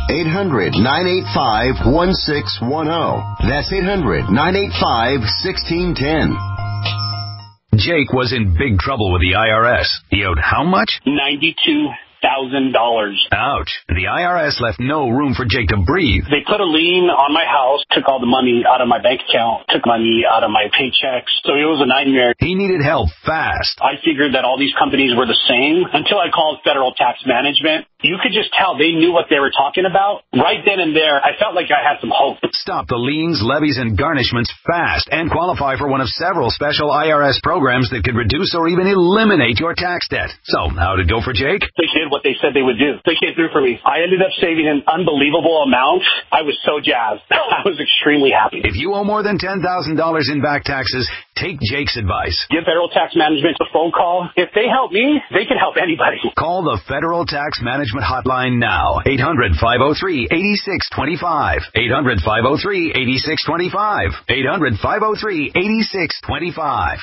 eight hundred, nine eight five, one six one zero. That's eight hundred, nine eight five, one six one zero. Jake was in big trouble with the I R S. He owed how much? ninety-two thousand dollars. Ouch. The I R S left no room for Jake to breathe. They put a lien on my house, took all the money out of my bank account, took money out of my paychecks. So it was a nightmare. He needed help fast. I figured that all these companies were the same until I called Federal Tax Management. You could just tell they knew what they were talking about. Right then and there, I felt like I had some hope. Stop the liens, levies, and garnishments fast and qualify for one of several special I R S programs that could reduce or even eliminate your tax debt. So, how'd it go for Jake? They did what they said they would do. They came through for me. I ended up saving an unbelievable amount. I was so jazzed. I was extremely happy. If you owe more than ten thousand dollars in back taxes, take Jake's advice. Give Federal Tax Management a phone call. If they help me, they can help anybody. Call the Federal Tax Management Hotline now. eight hundred, five oh three, eight six two five. eight hundred, five oh three, eight six two five. eight hundred, five oh three, eight six two five.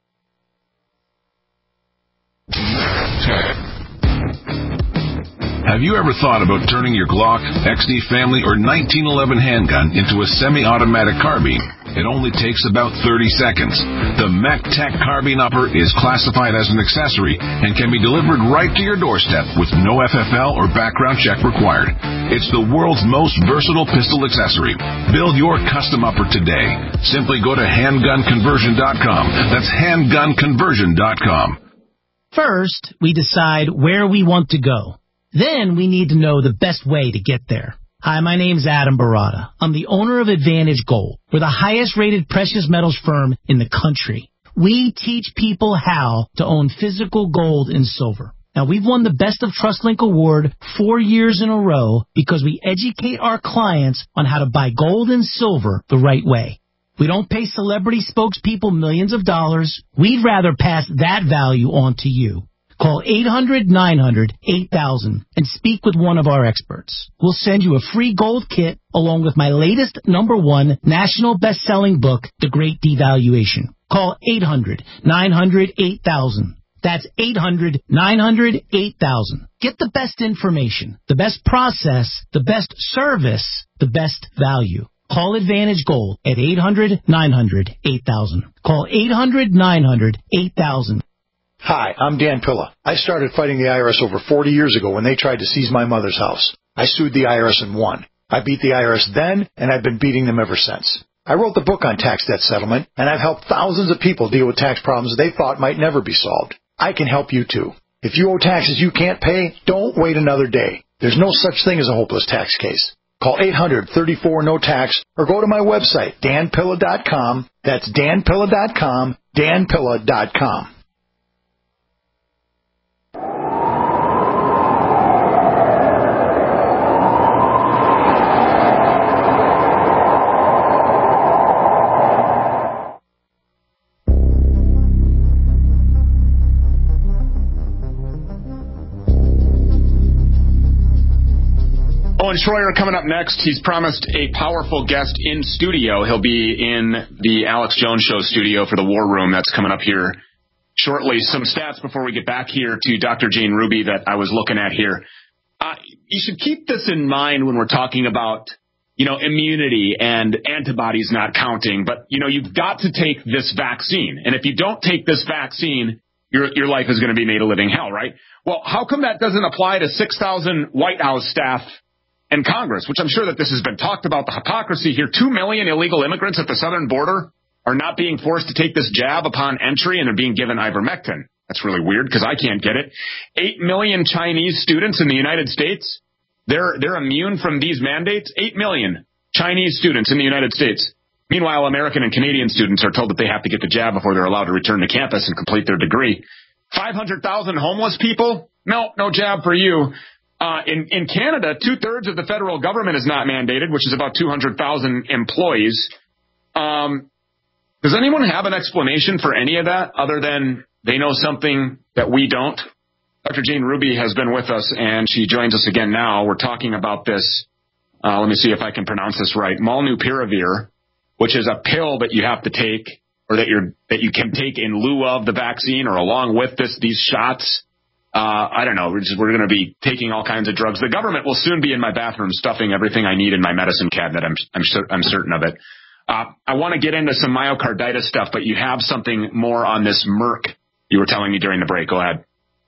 Have you ever thought about turning your Glock, X D Family, or nineteen eleven handgun into a semi-automatic carbine? It only takes about thirty seconds. The MechTech Carbine Upper is classified as an accessory and can be delivered right to your doorstep with no F F L or background check required. It's the world's most versatile pistol accessory. Build your custom upper today. Simply go to handgun conversion dot com. That's handgun conversion dot com. First, we decide where we want to go. Then we need to know the best way to get there. Hi, my name's Adam Barata. I'm the owner of Advantage Gold. We're the highest rated precious metals firm in the country. We teach people how to own physical gold and silver. Now, we've won the Best of TrustLink Award four years in a row because we educate our clients on how to buy gold and silver the right way. We don't pay celebrity spokespeople millions of dollars. We'd rather pass that value on to you. Call eight hundred, nine hundred, eight thousand and speak with one of our experts. We'll send you a free gold kit along with my latest number one national best-selling book, The Great Devaluation. Call eight hundred, nine hundred, eight thousand. That's eight hundred, nine hundred, eight thousand. Get the best information, the best process, the best service, the best value. Call Advantage Gold at eight hundred, nine hundred, eight thousand. Call eight hundred, nine hundred, eight thousand. Hi, I'm Dan Pilla. I started fighting the I R S over forty years ago when they tried to seize my mother's house. I sued the I R S and won. I beat the I R S then, and I've been beating them ever since. I wrote the book on tax debt settlement, and I've helped thousands of people deal with tax problems they thought might never be solved. I can help you too. If you owe taxes you can't pay, don't wait another day. There's no such thing as a hopeless tax case. Call eight hundred, thirty-four, no tax or go to my website, dan pilla dot com. That's dan pilla dot com, dan pilla dot com. Owen Schroyer coming up next. He's promised a powerful guest in studio. He'll be in the Alex Jones Show studio for the War Room. That's coming up here shortly. Some stats before we get back here to Doctor Jane Ruby that I was looking at here. Uh, you should keep this in mind when we're talking about, you know, immunity and antibodies not counting. But, you know, you've got to take this vaccine. And if you don't take this vaccine, your your life is going to be made a living hell, right? Well, how come that doesn't apply to six thousand White House staff and Congress, which I'm sure that this has been talked about, the hypocrisy here? Two million illegal immigrants at the southern border are not being forced to take this jab upon entry, and they're being given ivermectin. That's really weird because I can't get it. Eight million Chinese students in the United States, they're they're immune from these mandates. Eight million Chinese students in the United States. Meanwhile, American and Canadian students are told that they have to get the jab before they're allowed to return to campus and complete their degree. five hundred thousand homeless people? No, no jab for you. Uh, in, in Canada, two-thirds of the federal government is not mandated, which is about two hundred thousand employees. Um, does anyone have an explanation for any of that other than they know something that we don't? Doctor Jane Ruby has been with us, and she joins us again now. We're talking about this. Uh, let me see if I can pronounce this right. Molnupiravir, which is a pill that you have to take or that you're that you can take in lieu of the vaccine or along with this these shots. Uh, I don't know. We're, just, we're going to be taking all kinds of drugs. The government will soon be in my bathroom stuffing everything I need in my medicine cabinet. I'm, I'm, cer- I'm certain of it. Uh, I want to get into some myocarditis stuff, but you have something more on this Merck you were telling me during the break. Go ahead.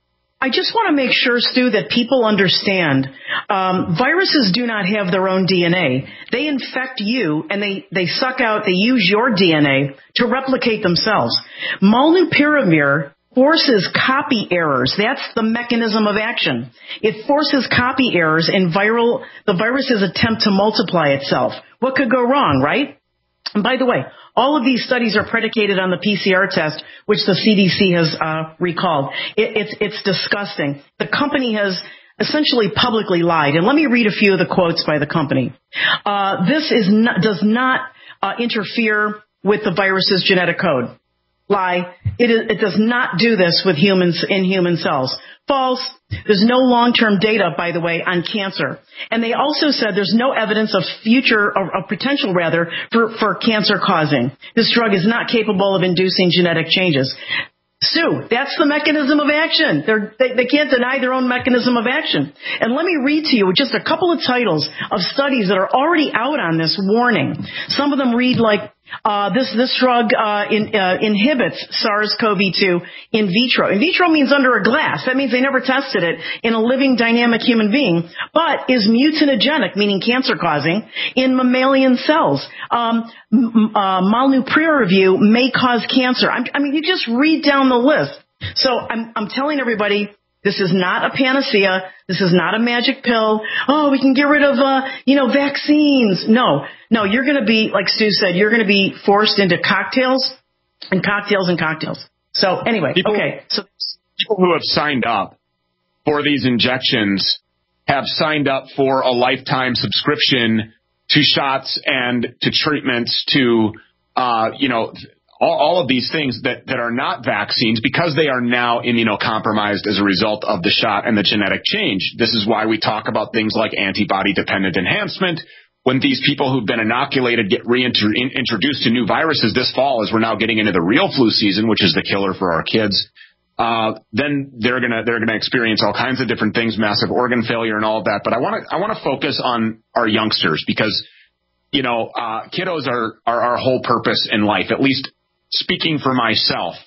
I just want to make sure, Stu, that people understand um, viruses do not have their own D N A. They infect you, and they, they suck out, they use your D N A to replicate themselves. Molnupiravir forces copy errors. That's the mechanism of action. It forces copy errors in viral, the virus's attempt to multiply itself. What could go wrong, right? And by the way, all of these studies are predicated on the P C R test, which the C D C has uh, recalled. It, it's, it's disgusting. The company has essentially publicly lied. And let me read a few of the quotes by the company. Uh, this is not, does not uh, interfere with the virus's genetic code. Lie. It, is, it does not do this with humans in human cells. False. There's no long-term data, by the way, on cancer. And they also said there's no evidence of future, or of potential rather, for, for cancer causing. This drug is not capable of inducing genetic changes. Sue, that's the mechanism of action. They're, they, they can't deny their own mechanism of action. And let me read to you just a couple of titles of studies that are already out on this warning. Some of them read like, Uh, this, this drug, uh, in, uh, inhibits SARS-C o V two in vitro. In vitro means under a glass. That means they never tested it in a living, dynamic human being, but is mutagenic, meaning cancer-causing, in mammalian cells. Um, m- uh, Molnupiravir may cause cancer. I'm, I mean, you just read down the list. So I'm, I'm telling everybody, this is not a panacea. This is not a magic pill. Oh, we can get rid of, uh, you know, vaccines. No, no, you're going to be, like Stu said, you're going to be forced into cocktails and cocktails and cocktails. So anyway, people, okay. So people who have signed up for these injections have signed up for a lifetime subscription to shots and to treatments to, uh, you know, All, all of these things that, that are not vaccines because they are now immunocompromised as a result of the shot and the genetic change. This is why we talk about things like antibody-dependent enhancement. When these people who've been inoculated get reintroduced to new viruses this fall, as we're now getting into the real flu season, which is the killer for our kids, uh, then they're gonna they're gonna experience all kinds of different things, massive organ failure and all of that. But I want to I want to focus on our youngsters because, you know, uh, kiddos are, are our whole purpose in life, at least. Speaking for myself,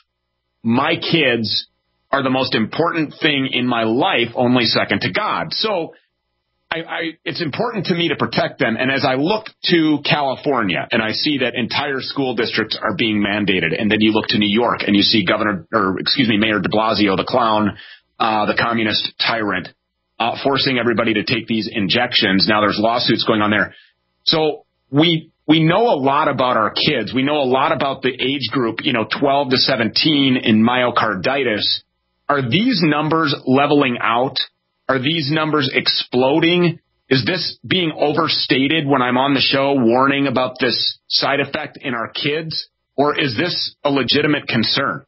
my kids are the most important thing in my life, only second to God. So I, I, it's important to me to protect them. And as I look to California and I see that entire school districts are being mandated, and then you look to New York and you see Governor, or excuse me, Mayor de Blasio, the clown, uh, the communist tyrant, uh, forcing everybody to take these injections. Now there's lawsuits going on there. So we... We know a lot about our kids. We know a lot about the age group, you know, twelve to seventeen in myocarditis. Are these numbers leveling out? Are these numbers exploding? Is this being overstated when I'm on the show warning about this side effect in our kids? Or is this a legitimate concern?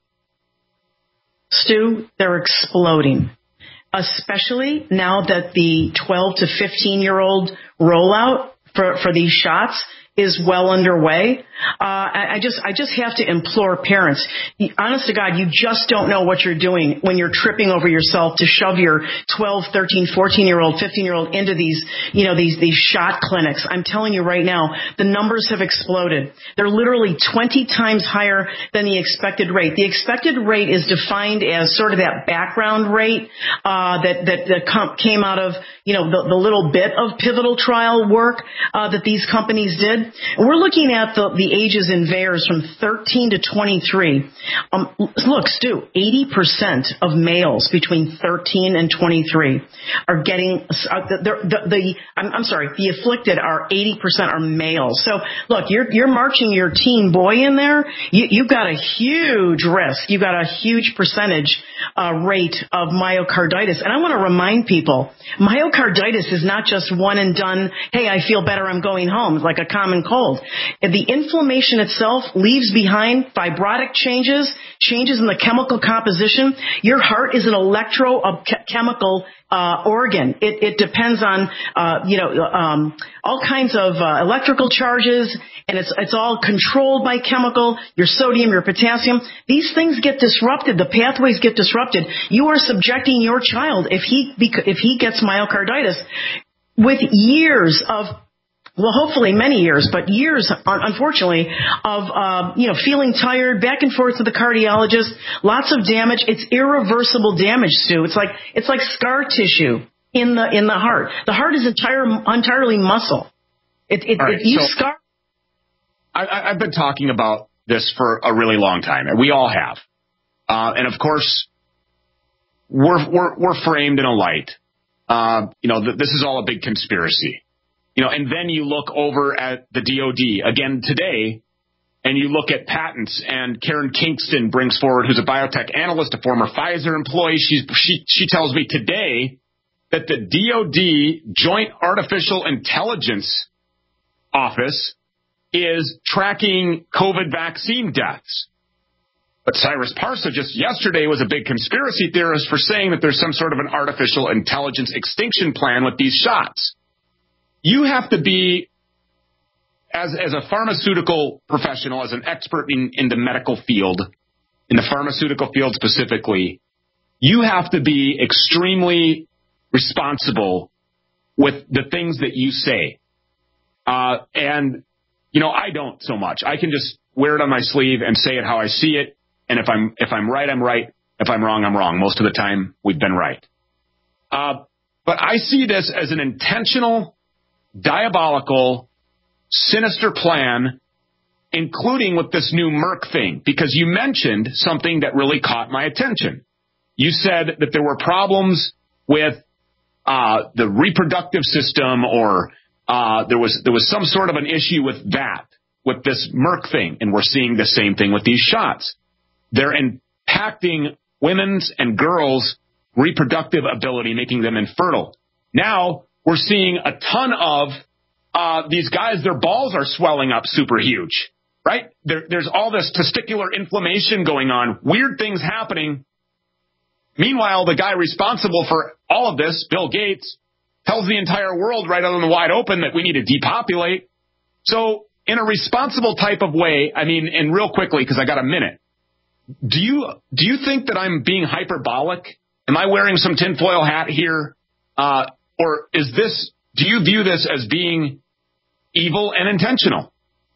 Stu, they're exploding, especially now that the twelve to fifteen-year-old rollout for, for these shots is well underway. Uh, I, I just, I just have to implore parents. Honest to God, you just don't know what you're doing when you're tripping over yourself to shove your twelve, thirteen, fourteen-year-old, fifteen-year-old into these, you know, these, these shot clinics. I'm telling you right now, the numbers have exploded. They're literally twenty times higher than the expected rate. The expected rate is defined as sort of that background rate, uh, that, that, that com- came out of, you know, the, the little bit of pivotal trial work, uh, that these companies did. And we're looking at the, the ages in V A E R S from thirteen to twenty-three. Um, look, Stu, eighty percent of males between thirteen and twenty-three are getting, uh, the, the, the I'm, I'm sorry, the afflicted are eighty percent are males. So look, you're, you're marching your teen boy in there. You, you've got a huge risk. You've got a huge percentage uh, rate of myocarditis. And I want to remind people, myocarditis is not just one and done, hey, I feel better, I'm going home, like a common common cold. The inflammation itself leaves behind fibrotic changes, changes in the chemical composition. Your heart is an electrochemical uh, organ. It, it depends on, uh, you know, um, all kinds of uh, electrical charges, and it's it's all controlled by chemical, your sodium, your potassium. These things get disrupted. The pathways get disrupted. You are subjecting your child, if he if he gets myocarditis, with years of, well, hopefully many years, but years, unfortunately, of, uh, you know, feeling tired, back and forth to the cardiologist, lots of damage. It's irreversible damage, Stu. It's like, it's like scar tissue in the, in the heart. The heart is entire, entirely muscle. It, it, right, it you so scar. I, I've been talking about this for a really long time, and we all have. Uh, and of course, we're, we're, we're framed in a light. Uh, you know, th- this is all a big conspiracy. You know, and then you look over at the D O D again today, and you look at patents, and Karen Kingston brings forward, who's a biotech analyst, a former Pfizer employee. She's, she, she tells me today that the D O D Joint Artificial Intelligence Office is tracking COVID vaccine deaths. But Cyrus Parsa just yesterday was a big conspiracy theorist for saying that there's some sort of an artificial intelligence extinction plan with these shots. You have to be, as as a pharmaceutical professional, as an expert in, in the medical field, in the pharmaceutical field specifically, you have to be extremely responsible with the things that you say. Uh, and, you know, I don't so much. I can just wear it on my sleeve and say it how I see it. And if I'm if I'm right, I'm right. If I'm wrong, I'm wrong. Most of the time, we've been right. Uh, but I see this as an intentional, diabolical, sinister plan, including with this new Merck thing, because you mentioned something that really caught my attention. You said that there were problems with uh, the reproductive system, or uh, there was there was some sort of an issue with that, with this Merck thing, and we're seeing the same thing with these shots. They're impacting women's and girls' reproductive ability, making them infertile. Now we're seeing a ton of uh, these guys, their balls are swelling up super huge, right? There, there's all this testicular inflammation going on, weird things happening. Meanwhile, the guy responsible for all of this, Bill Gates, tells the entire world right out in the wide open that we need to depopulate. So in a responsible type of way, I mean, and real quickly, because I got a minute, Do you do you think that I'm being hyperbolic? Am I wearing some tinfoil hat here? Uh, or is this, do you view this as being evil and intentional?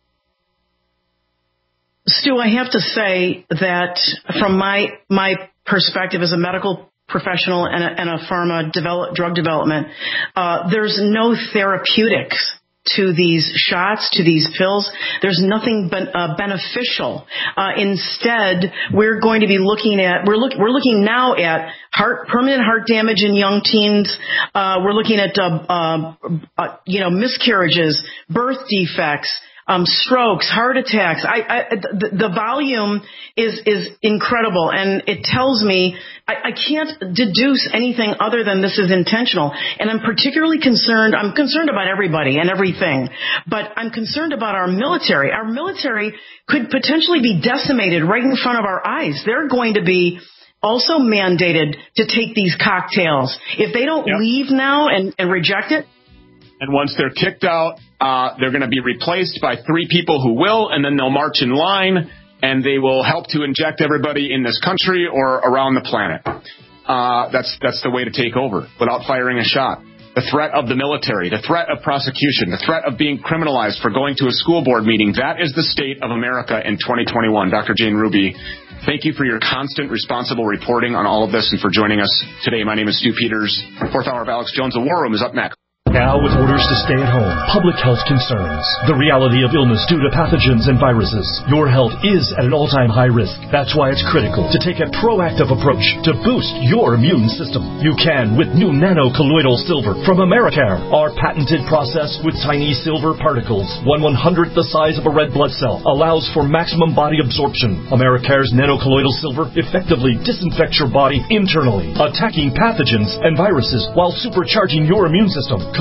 Stu, I have to say that from my my perspective as a medical professional and a, and a pharma develop, drug development, uh, there's no therapeutics to these shots, to these pills. There's nothing ben, uh, beneficial. Uh, instead, we're going to be looking at, we're, look, we're looking now at heart, permanent heart damage in young teens. Uh, we're looking at, uh, uh, uh, you know, miscarriages, birth defects, um, strokes, heart attacks. I, I, the, the volume is, is incredible. And it tells me I, I can't deduce anything other than this is intentional. And I'm particularly concerned. I'm concerned about everybody and everything, but I'm concerned about our military. Our military could potentially be decimated right in front of our eyes. They're going to be also mandated to take these cocktails. If they don't yep. leave now and, and reject it. And once they're kicked out, uh, they're going to be replaced by three people who will, and then they'll march in line, and they will help to inject everybody in this country or around the planet. Uh, that's that's the way to take over without firing a shot. The threat of the military, the threat of prosecution, the threat of being criminalized for going to a school board meeting, that is the state of America in twenty twenty-one. Doctor Jane Ruby, thank you for your constant, responsible reporting on all of this and for joining us today. My name is Stu Peters. Fourth Hour of Alex Jones. The War Room is up next. Now with orders to stay at home, public health concerns, the reality of illness due to pathogens and viruses, your health is at an all-time high risk. That's why it's critical to take a proactive approach to boost your immune system. You can with new nano-colloidal silver from Americare. Our patented process with tiny silver particles, one one-hundredth the size of a red blood cell, allows for maximum body absorption. Americare's nano-colloidal silver effectively disinfects your body internally, attacking pathogens and viruses while supercharging your immune system.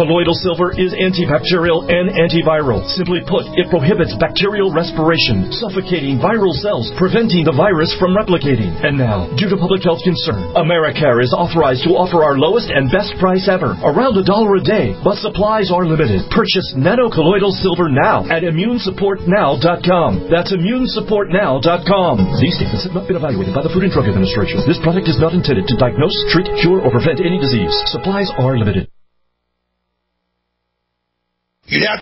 Colloidal silver is antibacterial and antiviral. Simply put, it prohibits bacterial respiration, suffocating viral cells, preventing the virus from replicating. And now, due to public health concern, Americare is authorized to offer our lowest and best price ever, around a dollar a day, but supplies are limited. Purchase nanocolloidal silver now at immune support now dot com. That's immune support now dot com. These statements have not been evaluated by the Food and Drug Administration. This product is not intended to diagnose, treat, cure, or prevent any disease. Supplies are limited. You'd have